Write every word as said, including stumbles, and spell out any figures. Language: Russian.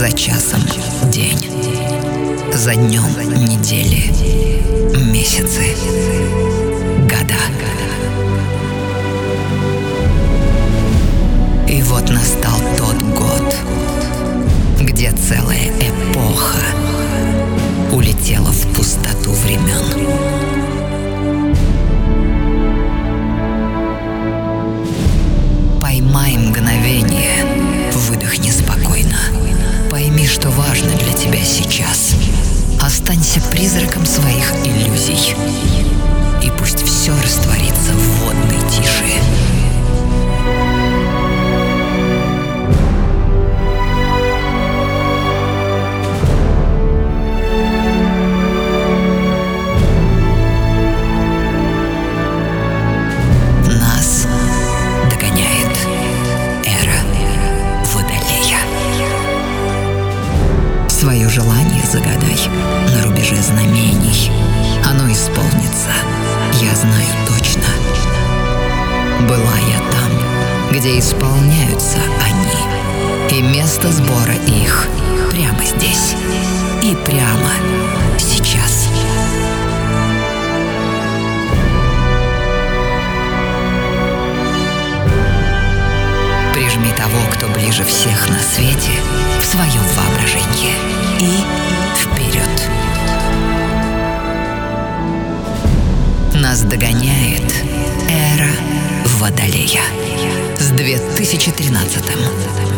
За часом день, за днем недели, месяцы, года. И вот настал тот год, где целая эпоха улетела в пустоту времен. Поймай мгновение, выдохни спокойно. Пойми, что важно для тебя сейчас. Останься призраком своих иллюзий. И пусть все растворится в водной тиши. Нас догоняет эра Водолея. Свое желание загадай на рубеже знамений. Оно исполнится, я знаю точно. Была я там, где исполняются они, и место сбора их прямо здесь и прямо сейчас. Прижми того, кто ближе всех на свете, в своем воображении и вперед. Нас догоняет эра Водолея с две тысячи тринадцатым.